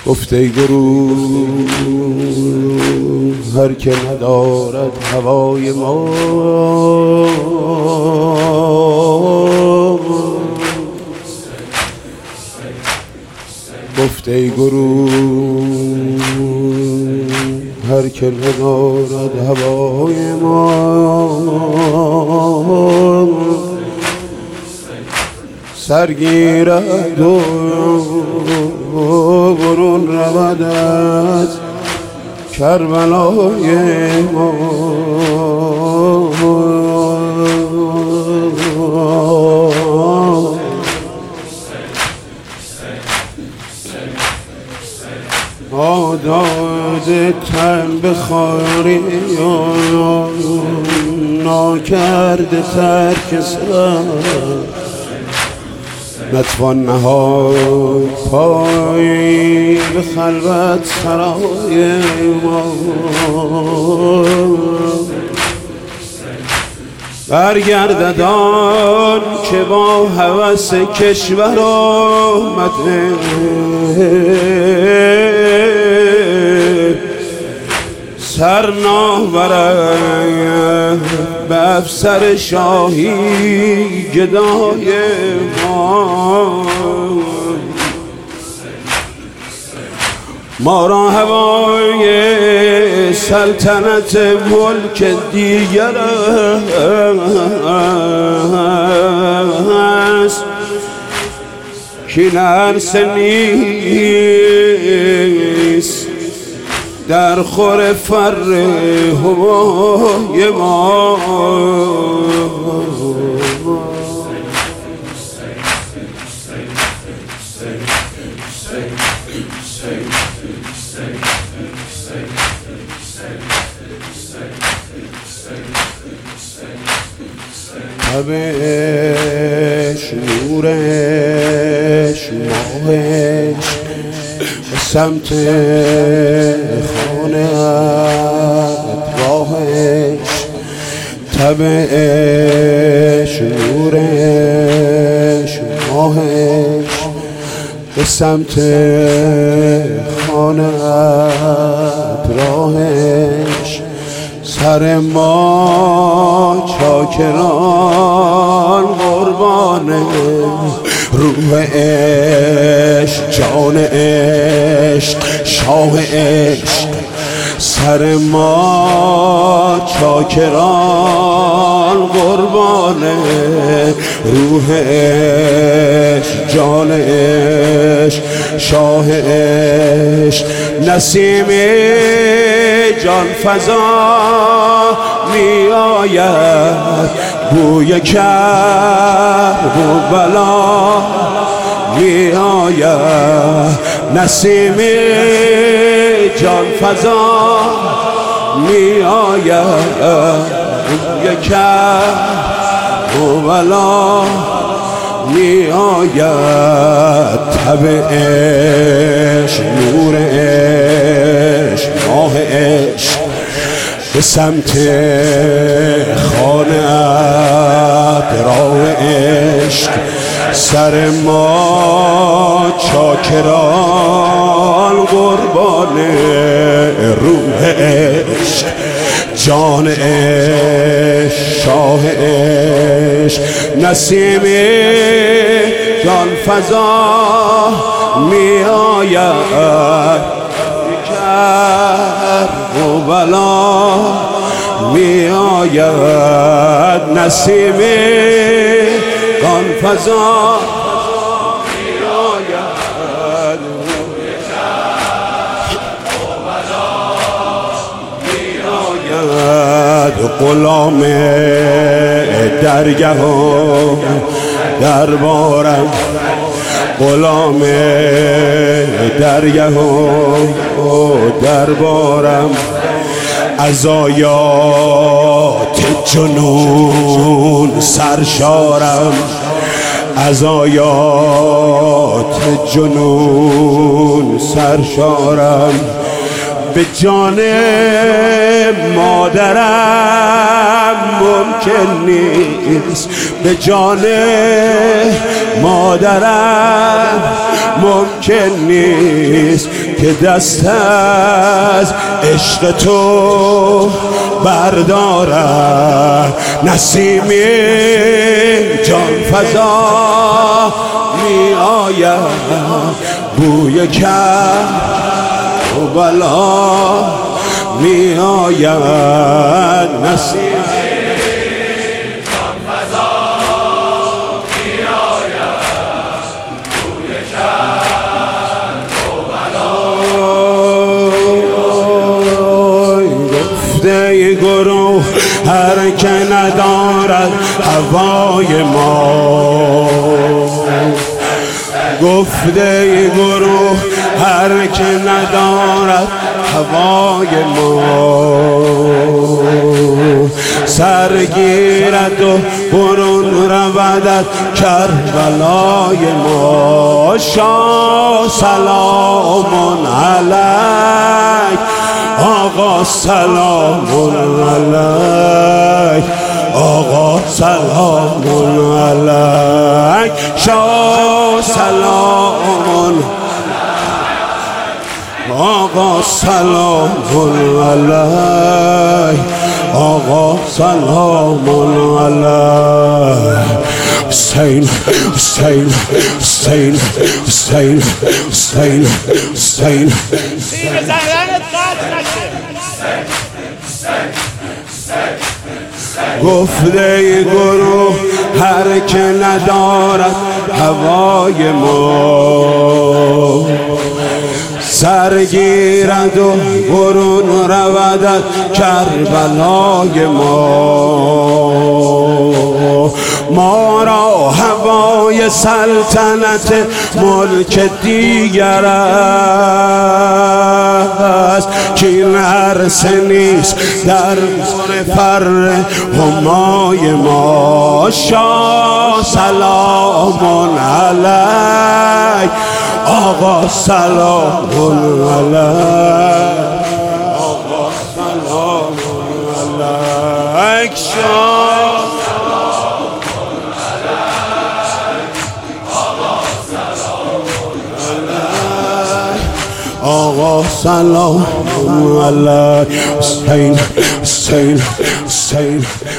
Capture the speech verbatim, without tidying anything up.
گفته ای گروه هر که ندارد هوای ما، گفته ای گروه هر که ندارد هوای ما، سرگیرد و برون رود از کربلای ما. آداد تن بخاری ناکرده ترک سر، نتوان نهاد پای به خلوت سرای ما. برگردد آن که با هوس کشور آمده، سر ناورد به افسر شاهی گدای ما. ما را هوای سلطنت ملک دیگر است که عرصه نیست در خور فر هوای ما. تبش نورش ماهش به سمت خانه راهش، تبش نورش ماهش به سمت خانه راهش. سر ما چاکران قربان روح عشق، جان عشق، شاه عشق. سر ما چاکران قربان روح عشق، جان عشق، شاه عشق. نسیم جان فضا می آید، بوی کرب و بلا می آید. نسیم جان فضا می آید، بوی کرب و بلا می آید. تب عشق، نور عشق، ماه عشق به سمت خانه راه عشق. سر ما چاکران قربان روح عشق، جان عشق، شاه عشق. نسیم جان فضا می آید، کرب و بلا می آید. نسیم جان فضا می آید، کرب و بلا می آید. غلام درگه و دربارم، غلام درگه و دربارم. از آیات جنون سرشارم، از آیات جنون سرشارم. به جان مادرم ممکن نیست، به جان مادرم ممکن نیست که دست از عشق تو بردارم. نسیمی جان فضا می آید، بوی کربلا می آید. نسیمی جان فضا می آید، بوی کربلا. گفته گروه هر که ندارد هوای ما، گفته گروه هر که ندارد هوای ما، سرگیرد و برون رودد کربلای ما. شاه سلام علیک، آقا سلام علیک، آقا سلام علیک. شاه سلام، آقا سلام علیک، آقا سلام علیک. حسین حسین حسین حسین حسین حسین گفته گروه هر که ندارد هوای ما، سرگیرد و برون رودد کربلای ما. ما را هوای سلطنت ملک دیگر است، که این عرصه نیست در فر همای ما. شاه سلام علیک، آقا سلام علیک، آقا سلام علیک. شاه آقا سلام علیک. حسین حسین حسین